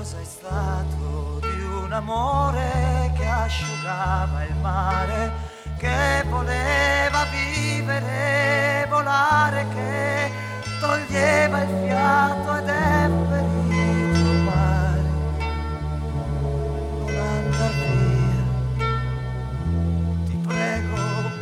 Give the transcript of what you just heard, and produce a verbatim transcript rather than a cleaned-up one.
cosa è stato di un amore che asciugava il mare, che voleva vivere, volare, che toglieva il fiato ed